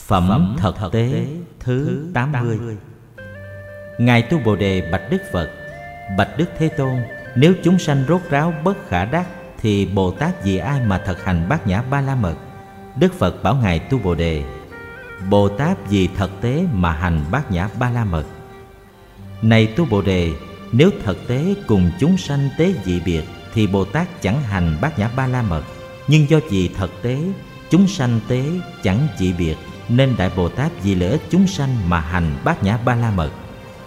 Phẩm Thật Tế thứ 80. Ngài Tu Bồ Đề bạch Đức Phật: Bạch Đức Thế Tôn, nếu chúng sanh rốt ráo bất khả đắc, thì Bồ Tát vì ai mà thực hành Bát Nhã Ba La Mật? Đức Phật bảo Ngài Tu Bồ Đề: Bồ Tát vì thật tế mà hành Bát Nhã Ba La Mật. Này Tu Bồ Đề, nếu thực tế cùng chúng sanh tế dị biệt, thì Bồ Tát chẳng hành Bát Nhã Ba La Mật. Nhưng do vì thực tế, chúng sanh tế chẳng dị biệt, nên Đại Bồ Tát vì lợi ích chúng sanh mà hành Bát Nhã Ba La Mật.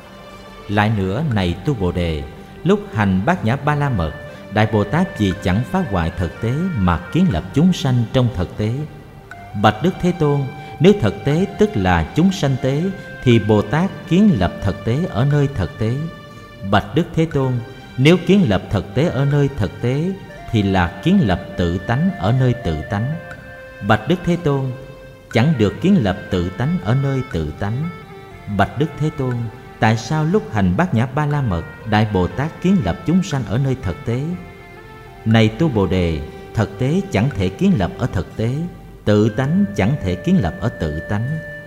Lại nữa, này Tu Bồ Đề, lúc hành Bát Nhã Ba La Mật, Đại Bồ Tát vì chẳng phá hoại thực tế mà kiến lập chúng sanh trong thực tế. Bạch Đức Thế Tôn, nếu thực tế tức là chúng sanh tế, thì Bồ Tát kiến lập thực tế ở nơi thực tế. Bạch Đức Thế Tôn, nếu kiến lập thực tế ở nơi thực tế, thì là kiến lập tự tánh ở nơi tự tánh. Bạch Đức Thế Tôn, chẳng được kiến lập tự tánh ở nơi tự tánh. Bạch Đức Thế Tôn, tại sao lúc hành Bát Nhã Ba La Mật, Đại Bồ Tát kiến lập chúng sanh ở nơi thực tế? Này Tu Bồ Đề, thực tế chẳng thể kiến lập ở thực tế, tự tánh chẳng thể kiến lập ở tự tánh.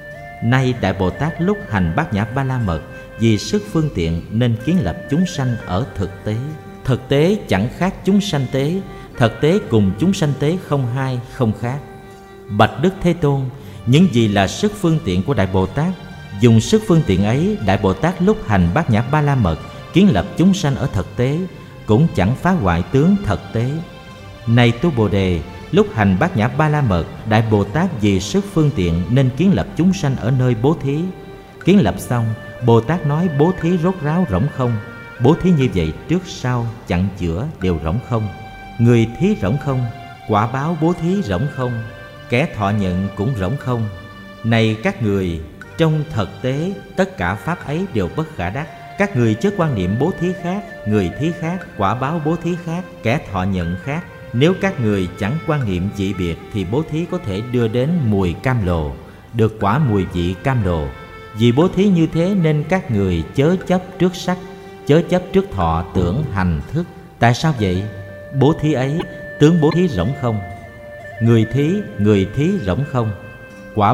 Nay Đại Bồ Tát lúc hành Bát Nhã Ba La Mật, vì sức phương tiện nên kiến lập chúng sanh ở thực tế. Thực tế chẳng khác chúng sanh tế, thực tế cùng chúng sanh tế không hai không khác. Bạch Đức Thế Tôn, những gì là sức phương tiện của Đại Bồ Tát? Dùng sức phương tiện ấy, Đại Bồ Tát lúc hành Bát Nhã Ba La Mật, kiến lập chúng sanh ở thực tế, cũng chẳng phá hoại tướng thực tế. Này Tu Bồ Đề, lúc hành Bát Nhã Ba La Mật, Đại Bồ Tát vì sức phương tiện nên kiến lập chúng sanh ở nơi bố thí. Kiến lập xong, Bồ Tát nói bố thí rốt ráo rỗng không. Bố thí như vậy trước sau chặn chữa đều rỗng không. Người thí rỗng không, quả báo bố thí rỗng không, kẻ thọ nhận cũng rỗng không. Này các người, trong thực tế tất cả pháp ấy đều bất khả đắc. Các người chớ quan niệm bố thí khác, người thí khác, quả báo bố thí khác, kẻ thọ nhận khác. Nếu các người chẳng quan niệm dị biệt, thì bố thí có thể đưa đến mùi cam lồ, được quả mùi vị cam lồ. Vì bố thí như thế nên các người chớ chấp trước sắc, chớ chấp trước thọ tưởng hành thức. Tại sao vậy? Bố thí ấy, tướng bố thí rỗng không. Người thí rỗng không. Quả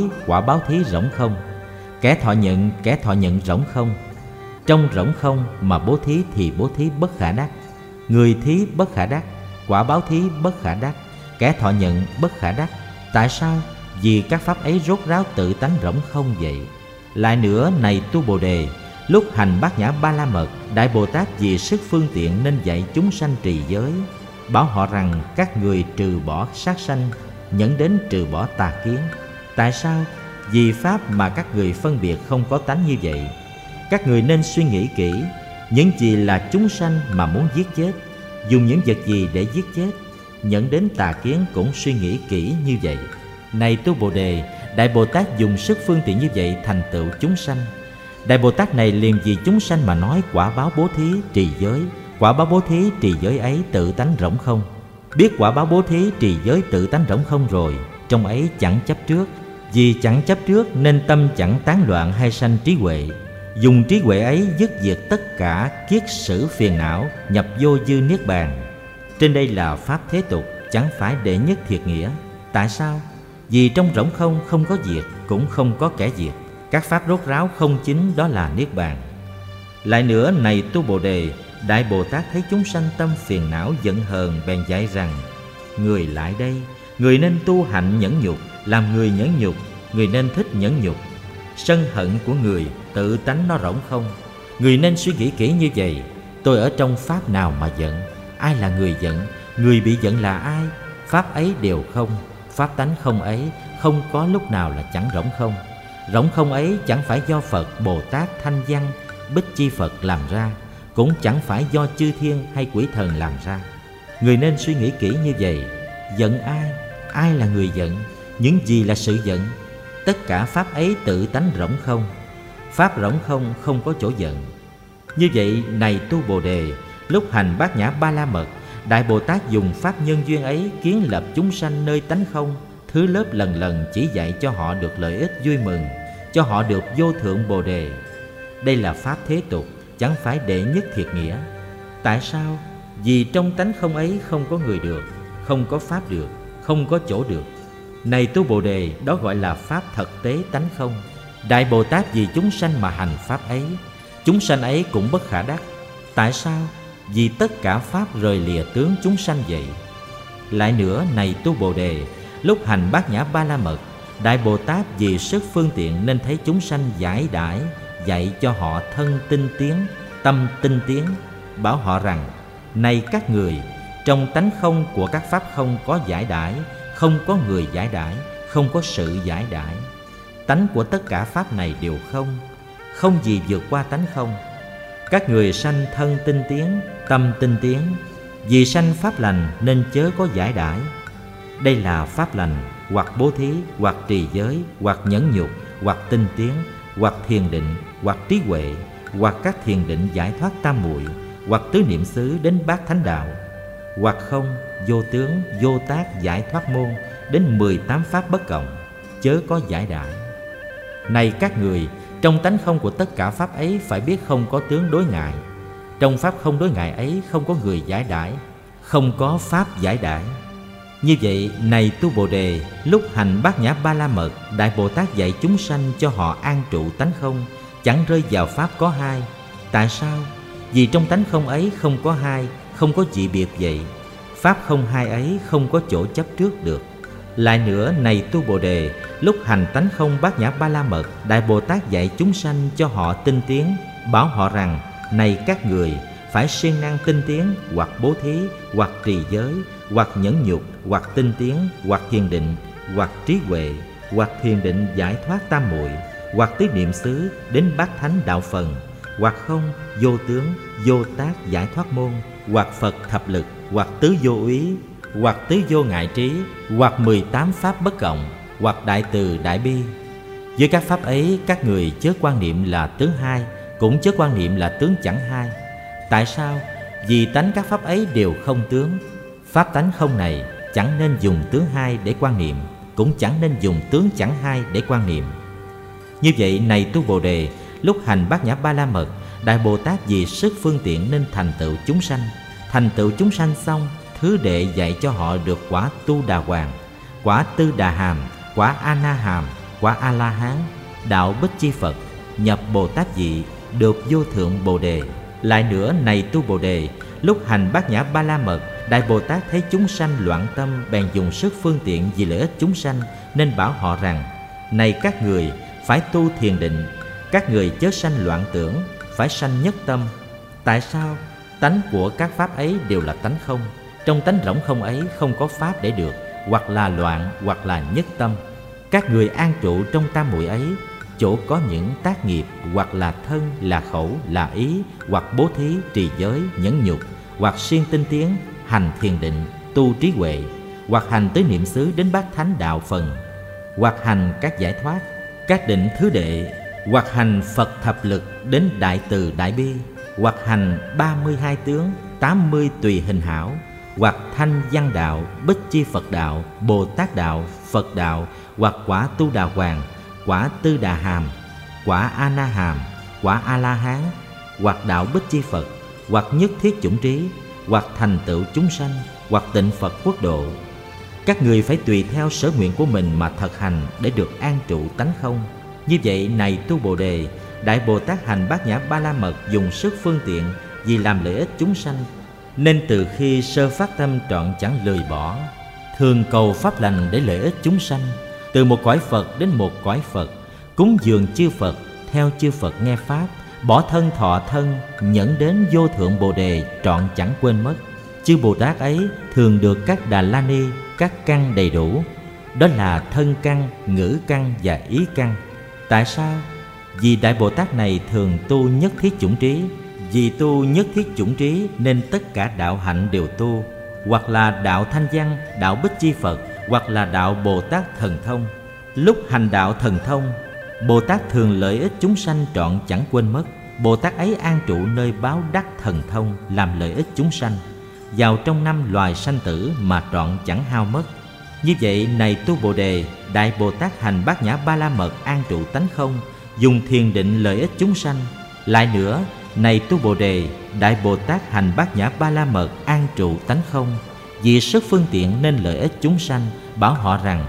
báo thí rỗng không. Kẻ thọ nhận rỗng không. Trong rỗng không mà bố thí thì bố thí bất khả đắc. Người thí bất khả đắc, quả báo thí bất khả đắc, kẻ thọ nhận bất khả đắc. Tại sao? Vì các pháp ấy rốt ráo tự tánh rỗng không vậy. Lại nữa, này Tu Bồ Đề, lúc hành Bát Nhã Ba La Mật, Đại Bồ Tát vì sức phương tiện nên dạy chúng sanh trì giới, bảo họ rằng các người trừ bỏ sát sanh, nhẫn đến trừ bỏ tà kiến. Tại sao? Vì pháp mà các người phân biệt không có tánh như vậy. Các người nên suy nghĩ kỹ, những gì là chúng sanh mà muốn giết chết, dùng những vật gì để giết chết, nhẫn đến tà kiến cũng suy nghĩ kỹ như vậy. Này Tu Bồ Đề, Đại Bồ Tát dùng sức phương tiện như vậy thành tựu chúng sanh. Đại Bồ Tát này liền vì chúng sanh mà nói quả báo bố thí trì giới. Quả báo bố thí trì giới ấy tự tánh rỗng không. Biết quả báo bố thí trì giới tự tánh rỗng không rồi, trong ấy chẳng chấp trước. Vì chẳng chấp trước nên tâm chẳng tán loạn hay sanh trí huệ. Dùng trí huệ ấy dứt diệt tất cả kiết sử phiền não, nhập vô dư niết bàn. Trên đây là pháp thế tục, chẳng phải đệ nhất thiệt nghĩa. Tại sao? Vì trong rỗng không không có diệt, cũng không có kẻ diệt. Các pháp rốt ráo không chính, đó là niết bàn. Lại nữa, này Tu Bồ Đề, Đại Bồ Tát thấy chúng sanh tâm phiền não giận hờn, bèn dạy rằng: người lại đây, người nên tu hạnh nhẫn nhục. Làm người nhẫn nhục, người nên thích nhẫn nhục. Sân hận của người tự tánh nó rỗng không. Người nên suy nghĩ kỹ như vậy. Tôi ở trong pháp nào mà giận? Ai là người giận? Người bị giận là ai? Pháp ấy đều không. Pháp tánh không ấy không có lúc nào là chẳng rỗng không. Rỗng không ấy chẳng phải do Phật, Bồ Tát, Thanh Văn, Bích Chi Phật làm ra, cũng chẳng phải do chư thiên hay quỷ thần làm ra. Người nên suy nghĩ kỹ như vậy. Giận ai? Ai là người giận? Những gì là sự giận? Tất cả pháp ấy tự tánh rỗng không. Pháp rỗng không không có chỗ giận. Như vậy, này Tu Bồ Đề, lúc hành Bát Nhã Ba La Mật, Đại Bồ Tát dùng pháp nhân duyên ấy kiến lập chúng sanh nơi tánh không, thứ lớp lần lần chỉ dạy cho họ được lợi ích vui mừng, cho họ được vô thượng Bồ Đề. Đây là pháp thế tục, chẳng phải đệ nhất thiệt nghĩa. Tại sao? Vì trong tánh không ấy không có người được, không có pháp được, không có chỗ được. Này tu Bồ Đề, đó gọi là pháp thực tế tánh không. Đại Bồ Tát vì chúng sanh mà hành pháp ấy, chúng sanh ấy cũng bất khả đắc. Tại sao? Vì tất cả pháp rời lìa tướng chúng sanh vậy. Lại nữa, này tu Bồ Đề, lúc hành Bát Nhã Ba La Mật, Đại Bồ Tát vì sức phương tiện nên thấy chúng sanh giải đãi, dạy cho họ thân tinh tiến, tâm tinh tiến, bảo họ rằng: này các người, trong tánh không của các pháp không có giải đãi, không có người giải đãi, không có sự giải đãi. Tánh của tất cả pháp này đều không, không gì vượt qua tánh không. Các người sanh thân tinh tiến, tâm tinh tiến, vì sanh pháp lành nên chớ có giải đãi. Đây là pháp lành, hoặc bố thí, hoặc trì giới, hoặc nhẫn nhục, hoặc tinh tiến, hoặc thiền định, hoặc trí huệ, hoặc các thiền định giải thoát tam muội, hoặc tứ niệm xứ đến bát thánh đạo, hoặc không, vô tướng, vô tác, giải thoát môn đến 18 pháp bất cộng, chớ có giải đãi. Này các người, trong tánh không của tất cả pháp ấy phải biết không có tướng đối ngại. Trong pháp không đối ngại ấy không có người giải đãi, không có pháp giải đãi. Như vậy, này tu Bồ Đề, lúc hành Bát Nhã Ba La Mật, Đại Bồ Tát dạy chúng sanh cho họ an trụ tánh không, chẳng rơi vào pháp có hai. Tại sao? Vì trong tánh không ấy không có hai, không có dị biệt vậy. Pháp không hai ấy không có chỗ chấp trước được. Lại nữa, này tu Bồ Đề, lúc hành tánh không Bát Nhã Ba La Mật, Đại Bồ Tát dạy chúng sanh cho họ tinh tiến, bảo họ rằng: này các người, phải siêng năng tinh tiến, hoặc bố thí, hoặc trì giới, hoặc nhẫn nhục, hoặc tinh tiến, hoặc thiền định, hoặc trí huệ, hoặc thiền định giải thoát tam muội, hoặc tứ niệm xứ đến bát thánh đạo phần, hoặc không, vô tướng, vô tác, giải thoát môn, hoặc Phật thập lực, hoặc tứ vô úy, hoặc tứ vô ngại trí, hoặc 18 pháp bất cộng, hoặc đại từ đại bi. Với các pháp ấy, các người chớ quan niệm là tướng hai, cũng chớ quan niệm là tướng chẳng hai. Tại sao? Vì tánh các pháp ấy đều không tướng. Pháp tánh không này chẳng nên dùng tướng hai để quan niệm, cũng chẳng nên dùng tướng chẳng hai để quan niệm. Như vậy, này tu Bồ Đề, lúc hành Bát Nhã Ba La Mật, Đại Bồ Tát vì sức phương tiện nên thành tựu chúng sanh. Thành tựu chúng sanh xong, thứ đệ dạy cho họ được quả Tu Đà Hoàng, quả Tư Đà Hàm, quả A Na Hàm, quả A La Hán, đạo Bích Chi Phật, nhập Bồ Tát vị, được vô thượng Bồ Đề. Lại nữa, này tu Bồ Đề, lúc hành Bát Nhã Ba La Mật, Đại Bồ Tát thấy chúng sanh loạn tâm, bèn dùng sức phương tiện vì lợi ích chúng sanh, nên bảo họ rằng: này các người, phải tu thiền định, các người chớ sanh loạn tưởng, phải sanh nhất tâm. Tại sao? Tánh của các pháp ấy đều là tánh không. Trong tánh rỗng không ấy không có pháp để được, hoặc là loạn, hoặc là nhất tâm. Các người an trụ trong tam muội ấy, chỗ có những tác nghiệp, hoặc là thân, là khẩu, là ý, hoặc bố thí, trì giới, nhẫn nhục, hoặc siêng tinh tiến, hành thiền định, tu trí huệ, hoặc hành tứ niệm xứ đến bát thánh đạo phần, hoặc hành các giải thoát, các định thứ đệ, hoặc hành Phật thập lực đến đại từ đại bi, hoặc hành 32 tướng, 80 tùy hình hảo, hoặc thanh văn đạo, Bích Chi Phật đạo, Bồ Tát đạo, Phật đạo, hoặc quả Tu Đà Hoàng, quả Tư Đà Hàm, quả A Na Hàm, quả A La Hán, hoặc đạo Bích Chi Phật, hoặc nhất thiết chủng trí, hoặc thành tựu chúng sanh, hoặc tịnh Phật quốc độ. Các người phải tùy theo sở nguyện của mình mà thực hành để được an trụ tánh không. Như vậy, này tu Bồ Đề, Đại Bồ Tát hành Bát Nhã Ba La Mật dùng sức phương tiện vì làm lợi ích chúng sanh, nên từ khi sơ phát tâm trọn chẳng lười bỏ, thường cầu pháp lành để lợi ích chúng sanh, từ một cõi Phật đến một cõi Phật, cúng dường chư Phật, theo chư Phật nghe pháp, bỏ thân thọ thân, nhẫn đến vô thượng Bồ Đề trọn chẳng quên mất. Chư Bồ Tát ấy thường được các Đà La Ni, các căn đầy đủ, đó là thân căn, ngữ căn và ý căn. Tại sao? Vì Đại Bồ Tát này thường tu nhất thiết chủng trí. Vì tu nhất thiết chủng trí nên tất cả đạo hạnh đều tu, hoặc là đạo Thanh Văn, đạo Bích Chi Phật, hoặc là đạo Bồ Tát Thần Thông. Lúc hành đạo Thần Thông, Bồ Tát thường lợi ích chúng sanh trọn chẳng quên mất. Bồ Tát ấy an trụ nơi báo đắc thần thông, làm lợi ích chúng sanh, vào trong năm loài sanh tử mà trọn chẳng hao mất. Như vậy, này tu Bồ Đề, Đại Bồ Tát hành Bát Nhã Ba La Mật an trụ tánh không, dùng thiền định lợi ích chúng sanh. Lại nữa, này tu Bồ Đề, Đại Bồ Tát hành Bát Nhã Ba La Mật an trụ tánh không, vì sức phương tiện nên lợi ích chúng sanh, bảo họ rằng: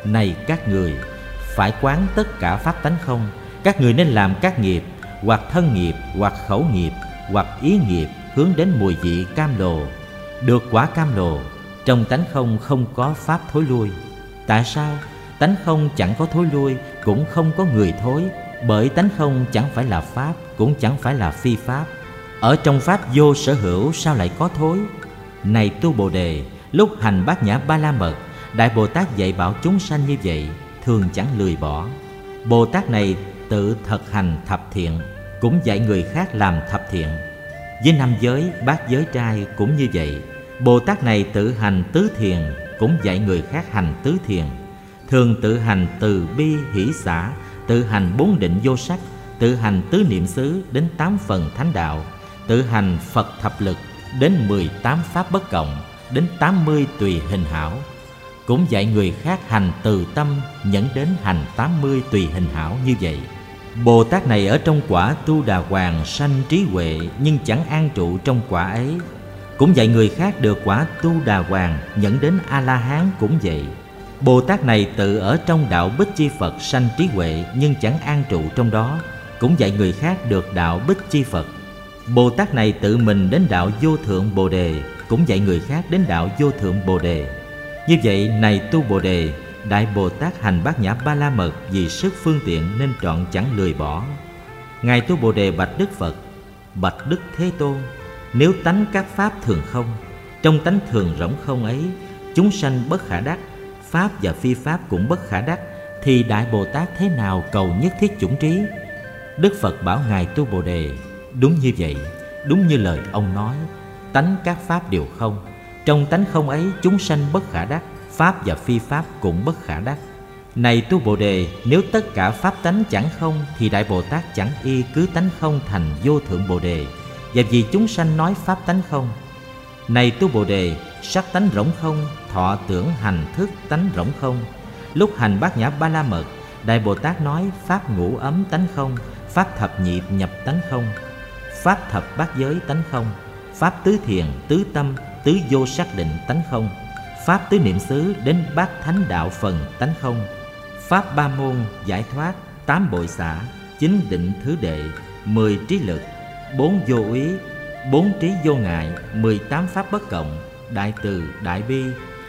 Này các người, phải quán tất cả pháp tánh không. Các người nên làm các nghiệp, hoặc thân nghiệp, hoặc khẩu nghiệp, hoặc ý nghiệp hướng đến mùi vị cam lồ. Được quả cam lồ, trong tánh không không có pháp thối lui. Tại sao? Tánh không chẳng có thối lui, cũng không có người thối. Bởi tánh không chẳng phải là pháp, cũng chẳng phải là phi pháp. Ở trong pháp vô sở hữu sao lại có thối? Này tu Bồ Đề, lúc hành Bát Nhã Ba La Mật, Đại Bồ Tát dạy bảo chúng sanh như vậy, thường chẳng lười bỏ. Bồ Tát này tự thực hành thập thiện, cũng dạy người khác làm thập thiện. Với năm giới, bát giới trai cũng như vậy. Bồ Tát này tự hành tứ thiền, cũng dạy người khác hành tứ thiền. Thường tự hành từ bi hỷ xả, tự hành 4 định vô sắc, tự hành tứ niệm xứ đến 8 phần thánh đạo, tự hành Phật thập lực đến 18 pháp bất cộng, đến 80 tùy hình hảo. Cũng dạy người khác hành từ tâm, nhẫn đến hành 80 tùy hình hảo như vậy. Bồ Tát này ở trong quả Tu Đà Hoàng sanh trí huệ, nhưng chẳng an trụ trong quả ấy. Cũng dạy người khác được quả Tu Đà Hoàng, nhẫn đến A-la-hán cũng vậy. Bồ Tát này tự ở trong đạo Bích Chi Phật sanh trí huệ, nhưng chẳng an trụ trong đó. Cũng dạy người khác được đạo Bích Chi Phật. Bồ Tát này tự mình đến đạo Vô Thượng Bồ Đề, cũng dạy người khác đến đạo Vô Thượng Bồ Đề. Như vậy, này tu Bồ Đề, Đại Bồ Tát hành Bát Nhã Ba La Mật vì sức phương tiện nên trọn chẳng lười bỏ. Ngài tu Bồ Đề bạch Đức Phật: Bạch Đức Thế Tôn, nếu tánh các pháp thường không, trong tánh thường rỗng không ấy, chúng sanh bất khả đắc, pháp và phi pháp cũng bất khả đắc, thì Đại Bồ Tát thế nào cầu nhất thiết chủng trí? Đức Phật bảo Ngài tu Bồ Đề: Đúng như vậy, đúng như lời ông nói, tánh các pháp đều không, trong tánh không ấy chúng sanh bất khả đắc, pháp và phi pháp cũng bất khả đắc. Này tu Bồ Đề, nếu tất cả pháp tánh chẳng không, thì Đại Bồ Tát chẳng y cứ tánh không thành Vô Thượng Bồ Đề, và vì chúng sanh nói pháp tánh không. Này tu Bồ Đề, sắc tánh rỗng không, thọ tưởng hành thức tánh rỗng không. Lúc hành Bát Nhã Ba La Mật, Đại Bồ Tát nói pháp ngũ ấm tánh không, pháp thập nhị nhập tánh không, pháp thập bát giới tánh không, pháp tứ thiền, tứ tâm, tứ vô sắc định tánh không, pháp tứ niệm xứ đến bát thánh đạo phần tánh không, pháp ba môn giải thoát, 8 bội xả, 9 định thứ đệ, 10 trí lực, 4 vô úy, 4 trí vô ngại, 18 pháp bất cộng, đại từ, đại bi,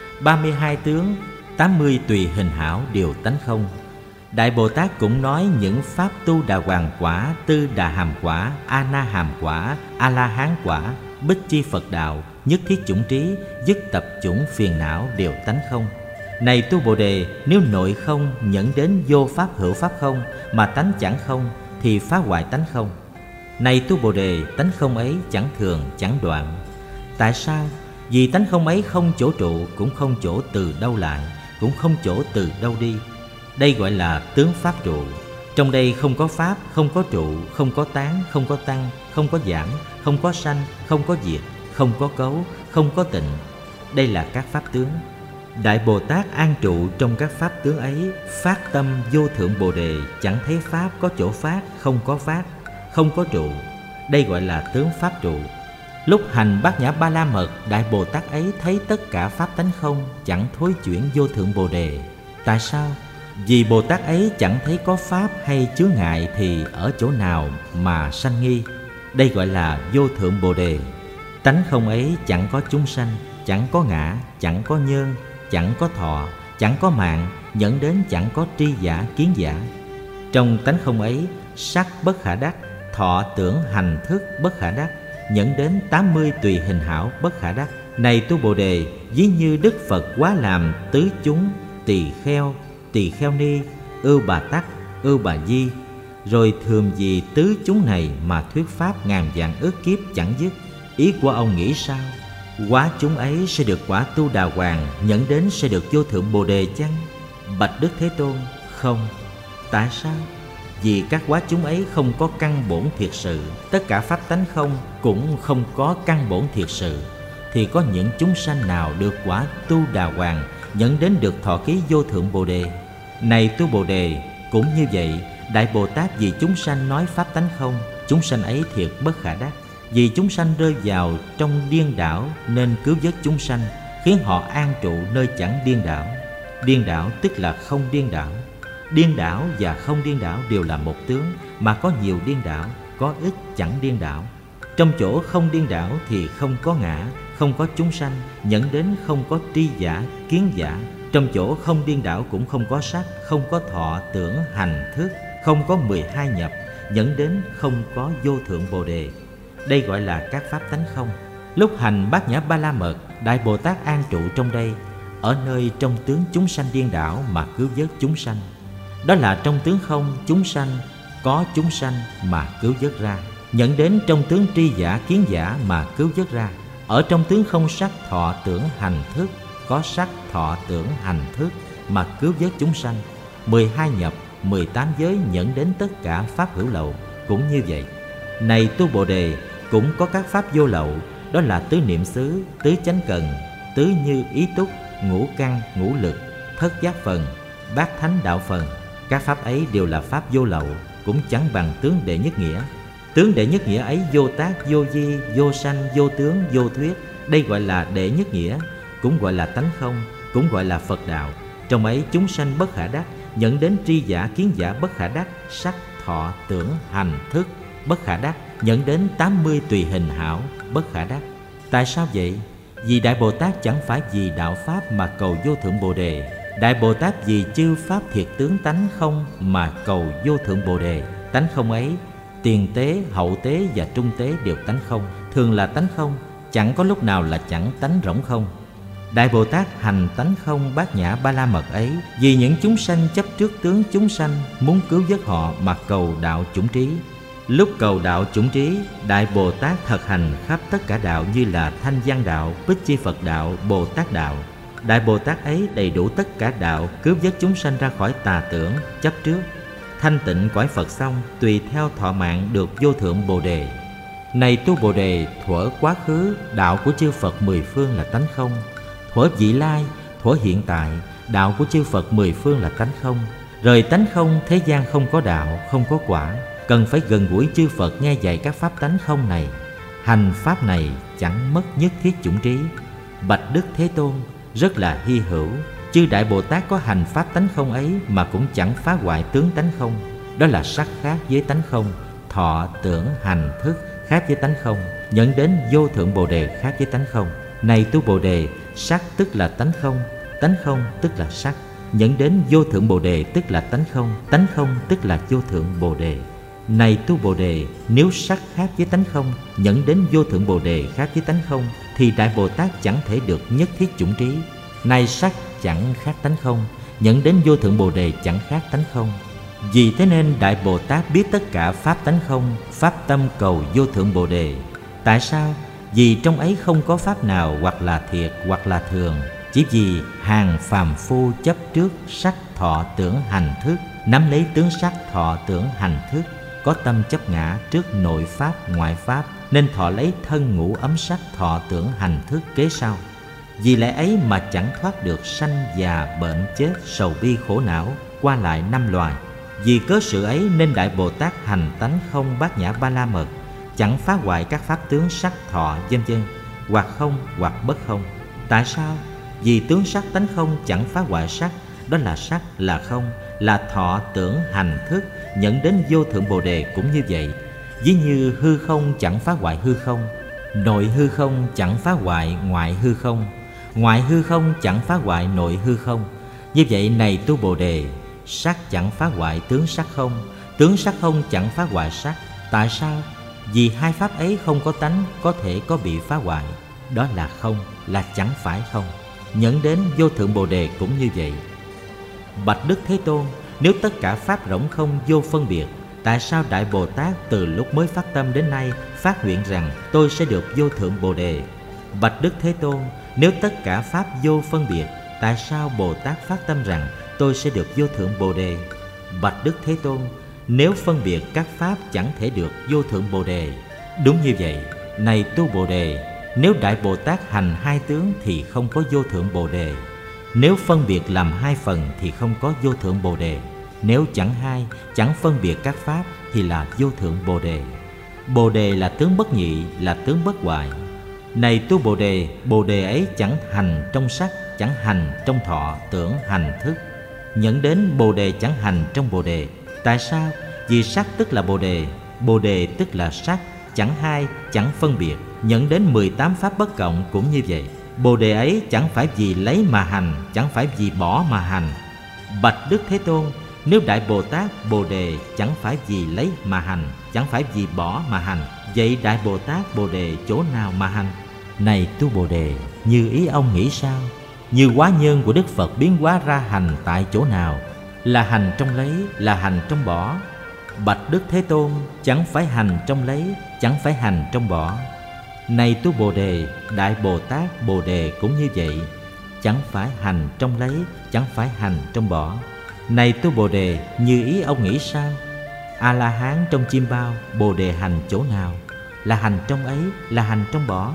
32 tướng, 80 tùy hình hảo đều tánh không. Đại Bồ Tát cũng nói những pháp Tu Đà Hoàng quả, Tư Đà Hàm quả, A Na Hàm quả, A La Hán quả, Bích Chi Phật đạo, nhất thiết chủng trí, dứt tập chủng phiền não đều tánh không. Này tu Bồ Đề, nếu nội không nhẫn đến vô pháp hữu pháp không, mà tánh chẳng không, thì phá hoại tánh không. Này tu Bồ Đề, tánh không ấy chẳng thường chẳng đoạn. Tại sao? Vì tánh không ấy không chỗ trụ, cũng không chỗ từ đâu lại, cũng không chỗ từ đâu đi. Đây gọi là tướng pháp trụ. Trong đây không có pháp, không có trụ, không có tán, không có tăng, không có giảm, không có sanh, không có diệt, không có cấu, không có tịnh. Đây là các pháp tướng. Đại Bồ Tát an trụ trong các pháp tướng ấy, phát tâm Vô Thượng Bồ Đề, chẳng thấy pháp có chỗ phát, không có phát, không có trụ. Đây gọi là tướng pháp trụ. Lúc hành Bát Nhã Ba La Mật, Đại Bồ Tát ấy thấy tất cả pháp tánh không, chẳng thối chuyển Vô Thượng Bồ Đề. Tại sao? Vì Bồ Tát ấy chẳng thấy có pháp hay chướng ngại thì ở chỗ nào mà sanh nghi. Đây gọi là Vô Thượng Bồ Đề. Tánh không ấy chẳng có chúng sanh, chẳng có ngã, chẳng có nhân, chẳng có thọ, chẳng có mạng, dẫn đến chẳng có tri giả, kiến giả. Trong tánh không ấy, sắc bất khả đắc, thọ tưởng hành thức bất khả đắc, dẫn đến 80 tùy hình hảo bất khả đắc. Này tu Bồ Đề, ví như Đức Phật quá làm tứ chúng, tỳ kheo ni, ưu bà tắc, ưu bà di, rồi thường vì tứ chúng này mà thuyết pháp ngàn vạn ức kiếp chẳng dứt. Ý của ông nghĩ sao? Quá chúng ấy sẽ được quả Tu Đà Hoàng, nhận đến sẽ được Vô Thượng Bồ Đề chăng? Bạch Đức Thế Tôn, không. Tại sao? Vì các quá chúng ấy không có căn bổn thiệt sự, tất cả pháp tánh không cũng không có căn bổn thiệt sự, thì có những chúng sanh nào được quả Tu Đà Hoàng, nhận đến được thọ ký Vô Thượng Bồ Đề? Này tu Bồ Đề, cũng như vậy, Đại Bồ Tát vì chúng sanh nói pháp tánh không, chúng sanh ấy thiệt bất khả đắc. Vì chúng sanh rơi vào trong điên đảo nên cứu vớt chúng sanh, khiến họ an trụ nơi chẳng điên đảo. Điên đảo tức là không điên đảo. Điên đảo và không điên đảo đều là một tướng, mà có nhiều điên đảo, có ít chẳng điên đảo. Trong chỗ không điên đảo thì không có ngã, không có chúng sanh, dẫn đến không có tri giả, kiến giả. Trong chỗ không điên đảo cũng không có sắc, không có thọ, tưởng, hành, thức, không có 12 nhập, dẫn đến không có vô thượng Bồ Đề. Đây gọi là các pháp tánh không. Lúc hành Bát Nhã Ba La Mật, Đại Bồ Tát an trụ trong đây, ở nơi trong tướng chúng sanh điên đảo mà cứu vớt chúng sanh. Đó là trong tướng không chúng sanh, có chúng sanh mà cứu vớt ra, dẫn đến trong tướng tri giả, kiến giả mà cứu vớt ra. Ở trong tướng không sắc, thọ, tưởng, hành, thức, có sắc, thọ, tưởng, hành, thức mà cứu vớt chúng sanh. 12 nhập, 18 giới dẫn đến tất cả pháp hữu lậu cũng như vậy. Này tu Bồ Đề, cũng có các pháp vô lậu, đó là tứ niệm xứ, tứ chánh cần, tứ như ý túc, ngũ căn, ngũ lực, thất giác phần, bát thánh đạo phần. Các pháp ấy đều là pháp vô lậu, cũng chẳng bằng tướng đệ nhất nghĩa. Tướng đệ nhất nghĩa ấy vô tác, vô di, vô sanh, vô tướng, vô thuyết. Đây gọi là đệ nhất nghĩa, cũng gọi là tánh không, cũng gọi là Phật đạo. Trong ấy chúng sanh bất khả đắc, dẫn đến tri giả, kiến giả bất khả đắc, sắc, thọ, tưởng, hành, thức bất khả đắc, dẫn đến 80 tùy hình hảo bất khả đắc. Tại sao vậy? Vì Đại Bồ Tát chẳng phải vì đạo pháp mà cầu vô thượng Bồ Đề. Đại Bồ Tát vì chư pháp thiệt tướng tánh không mà cầu vô thượng Bồ Đề. Tánh không ấy, tiền tế, hậu tế và trung tế đều tánh không, thường là tánh không, chẳng có lúc nào là chẳng tánh rỗng không. Đại Bồ Tát hành tánh không Bát Nhã Ba La Mật ấy, vì những chúng sanh chấp trước tướng chúng sanh, muốn cứu vớt họ mà cầu đạo chủng trí. Lúc cầu đạo chủng trí, Đại Bồ Tát thực hành khắp tất cả đạo như là Thanh Văn đạo, Bích Chi Phật đạo, Bồ Tát đạo. Đại Bồ Tát ấy đầy đủ tất cả đạo, cứu vớt chúng sanh ra khỏi tà tưởng, chấp trước. Thanh tịnh cõi Phật xong, tùy theo thọ mạng được vô thượng Bồ Đề. Này tu Bồ Đề, thuở quá khứ, đạo của chư Phật mười phương là tánh không. Thuở vị lai, thuở hiện tại, đạo của chư Phật mười phương là tánh không. Rời tánh không, thế gian không có đạo, không có quả. Cần phải gần gũi chư Phật nghe dạy các pháp tánh không này. Hành pháp này chẳng mất nhất thiết chủng trí. Bạch Đức Thế Tôn, rất là hy hữu, chư Đại Bồ Tát có hành pháp tánh không ấy mà cũng chẳng phá hoại tướng tánh không. Đó là sắc khác với tánh không, thọ, tưởng, hành, thức khác với tánh không, dẫn đến vô thượng Bồ Đề khác với tánh không. Này tu Bồ Đề, sắc tức là tánh không tức là sắc, dẫn đến vô thượng Bồ Đề tức là tánh không tức là vô thượng Bồ Đề. Này tu Bồ Đề, nếu sắc khác với tánh không, dẫn đến vô thượng Bồ Đề khác với tánh không, thì Đại Bồ Tát chẳng thể được nhất thiết chủng trí. Này sắc chẳng khác tánh không, dẫn đến vô thượng Bồ Đề chẳng khác tánh không. Vì thế nên Đại Bồ Tát biết tất cả pháp tánh không, pháp tâm cầu vô thượng Bồ Đề. Tại sao? Vì trong ấy không có pháp nào hoặc là thiệt hoặc là thường. Chỉ vì hàng phàm phu chấp trước sắc, thọ, tưởng, hành, thức, nắm lấy tướng sắc, thọ, tưởng, hành, thức, có tâm chấp ngã trước nội pháp, ngoại pháp, nên thọ lấy thân ngũ ấm sắc, thọ, tưởng, hành, thức kế sau. Vì lẽ ấy mà chẳng thoát được sanh già, bệnh, chết, sầu bi, khổ não, qua lại năm loài. Vì cớ sự ấy nên Đại Bồ Tát hành tánh không Bát Nhã Ba La Mật, chẳng phá hoại các pháp tướng sắc, thọ, vân vân, hoặc không hoặc bất không. Tại sao? Vì tướng sắc tánh không chẳng phá hoại sắc, đó là sắc, là không, là thọ, tưởng, hành, thức, dẫn đến vô thượng Bồ Đề cũng như vậy. Ví như hư không chẳng phá hoại hư không, nội hư không chẳng phá hoại ngoại hư không, ngoại hư không chẳng phá hoại nội hư không. Như vậy này tu Bồ Đề, sắc chẳng phá hoại tướng sắc không chẳng phá hoại sắc. Tại sao? Vì hai pháp ấy không có tánh có thể có bị phá hoại. Đó là không, là chẳng phải không. Dẫn đến vô thượng Bồ Đề cũng như vậy. Bạch Đức Thế Tôn, nếu tất cả pháp rỗng không vô phân biệt, tại sao Đại Bồ Tát từ lúc mới phát tâm đến nay phát nguyện rằng tôi sẽ được vô thượng Bồ Đề? Bạch Đức Thế Tôn, nếu tất cả pháp vô phân biệt, tại sao Bồ Tát phát tâm rằng tôi sẽ được vô thượng Bồ Đề? Bạch Đức Thế Tôn, nếu phân biệt các pháp chẳng thể được vô thượng Bồ Đề. Đúng như vậy. Này tu Bồ Đề, nếu Đại Bồ Tát hành hai tướng thì không có vô thượng Bồ Đề. Nếu phân biệt làm hai phần thì không có vô thượng Bồ Đề. Nếu chẳng hai, chẳng phân biệt các pháp thì là vô thượng Bồ Đề. Bồ Đề là tướng bất nhị, là tướng bất hoại. Này tu Bồ Đề ấy chẳng hành trong sắc, chẳng hành trong thọ tưởng hành thức, dẫn đến bồ đề chẳng hành trong bồ đề. Tại sao? Vì sắc tức là bồ đề tức là sắc, chẳng hai, chẳng phân biệt, dẫn đến 18 pháp bất cộng cũng như vậy. Bồ đề ấy chẳng phải vì lấy mà hành, chẳng phải vì bỏ mà hành. Bạch Đức Thế Tôn, nếu Đại Bồ Tát bồ đề chẳng phải vì lấy mà hành, chẳng phải vì bỏ mà hành, vậy Đại Bồ Tát bồ đề chỗ nào mà hành? Này tu bồ đề, như ý ông nghĩ sao? Như hóa nhân của Đức Phật biến hóa ra hành tại chỗ nào? Là hành trong lấy, là hành trong bỏ. Bạch Đức Thế Tôn, chẳng phải hành trong lấy, chẳng phải hành trong bỏ. Này tu bồ đề, Đại Bồ Tát bồ đề cũng như vậy, chẳng phải hành trong lấy, chẳng phải hành trong bỏ. Này tu bồ đề, như ý ông nghĩ sao? A-la-hán trong chim bao, bồ đề hành chỗ nào? Là hành trong ấy, là hành trong bỏ.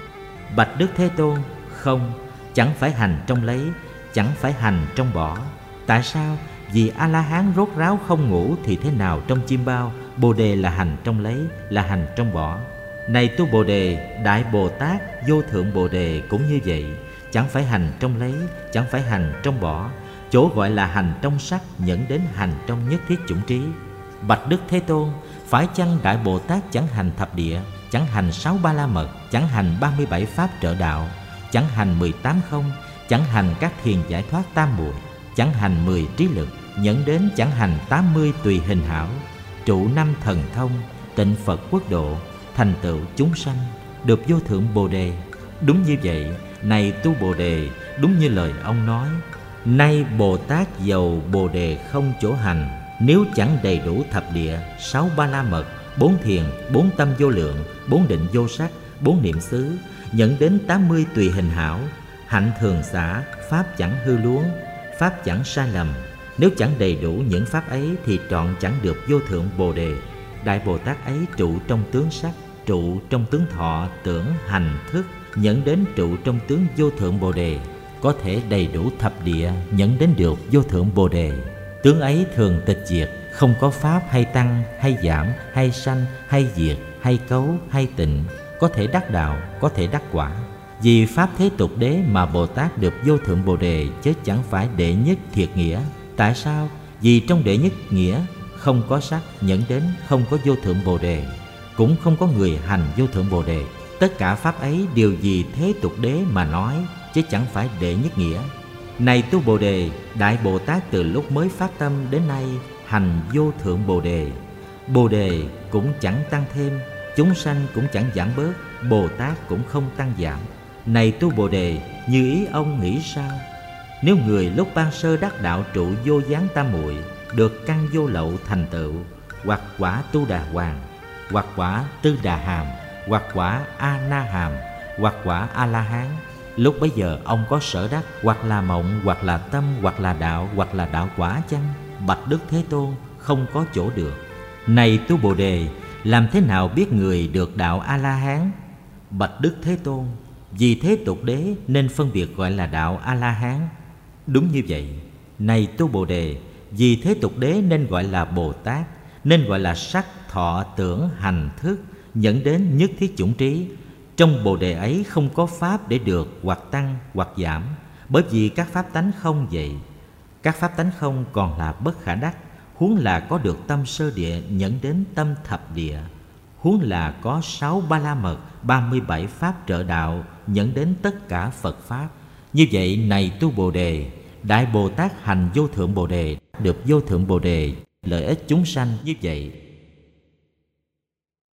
Bạch Đức Thế Tôn, không, chẳng phải hành trong lấy, chẳng phải hành trong bỏ. Tại sao? Vì A-la-hán rốt ráo không ngủ thì thế nào trong chim bao, bồ đề là hành trong lấy, là hành trong bỏ. Này tu bồ đề, Đại Bồ Tát vô thượng bồ đề cũng như vậy, chẳng phải hành trong lấy, chẳng phải hành trong bỏ. Chỗ gọi là hành trong sắc dẫn đến hành trong nhất thiết chủng trí. Bạch Đức Thế Tôn, phải chăng Đại Bồ Tát chẳng hành thập địa, chẳng hành 6 ba la mật, chẳng hành 37 pháp trợ đạo, chẳng hành 18 không, chẳng hành các thiền giải thoát tam muội, chẳng hành 10 trí lực, dẫn đến chẳng hành 80 tùy hình hảo, trụ 5 thần thông, tịnh Phật quốc độ, thành tựu chúng sanh, được vô thượng bồ đề? Đúng như vậy, này tu bồ đề, đúng như lời ông nói. Nay Bồ Tát dầu bồ đề không chỗ hành, nếu chẳng đầy đủ thập địa, 6 ba la mật, 4 thiền, 4 tâm vô lượng, 4 định vô sắc, 4 niệm xứ, dẫn đến 80 tùy hình hảo, hạnh thường xả, pháp chẳng hư luống, pháp chẳng sai lầm. Nếu chẳng đầy đủ những pháp ấy thì trọn chẳng được vô thượng bồ đề. Đại Bồ Tát ấy trụ trong tướng sắc, trụ trong tướng thọ, tưởng, hành, thức, dẫn đến trụ trong tướng vô thượng bồ đề, có thể đầy đủ thập địa, dẫn đến được vô thượng bồ đề. Tướng ấy thường tịch diệt, không có pháp hay tăng, hay giảm, hay sanh, hay diệt, hay cấu, hay tịnh, có thể đắc đạo, có thể đắc quả. Vì pháp thế tục đế mà Bồ Tát được vô thượng bồ đề, chứ chẳng phải đệ nhất thiệt nghĩa. Tại sao? Vì trong đệ nhất nghĩa không có sắc, dẫn đến không có vô thượng bồ đề, cũng không có người hành vô thượng bồ đề. Tất cả pháp ấy đều vì thế tục đế mà nói, chứ chẳng phải đệ nhất nghĩa. Này tu bồ đề, Đại Bồ Tát từ lúc mới phát tâm đến nay hành vô thượng bồ đề. Bồ đề cũng chẳng tăng thêm, chúng sanh cũng chẳng giảm bớt, Bồ Tát cũng không tăng giảm. Này tu bồ đề, như ý ông nghĩ sao? Nếu người lúc ban sơ đắc đạo trụ vô gián tam muội, được căn vô lậu thành tựu, hoặc quả tu đà hoàng, hoặc quả tư đà hàm, hoặc quả a na hàm, hoặc quả a la hán, lúc bấy giờ ông có sở đắc, hoặc là mộng, hoặc là tâm, hoặc là đạo quả chăng? Bạch Đức Thế Tôn, không có chỗ được. Này tu bồ đề, làm thế nào biết người được đạo a la hán? Bạch Đức Thế Tôn, vì thế tục đế nên phân biệt gọi là đạo a la hán. Đúng như vậy. Này tu bồ đề, vì thế tục đế nên gọi là Bồ Tát, nên gọi là sắc, thọ, tưởng, hành, thức, dẫn đến nhất thiết chủng trí. Trong bồ đề ấy không có pháp để được hoặc tăng hoặc giảm, bởi vì các pháp tánh không vậy. Các pháp tánh không còn là bất khả đắc, huống là có được tâm sơ địa dẫn đến tâm thập địa, huống là có 6 ba la mật, 37 pháp trợ đạo dẫn đến tất cả Phật pháp. Như vậy, này tu bồ đề, Đại Bồ Tát hành vô thượng bồ đề, được vô thượng bồ đề, lợi ích chúng sanh như vậy.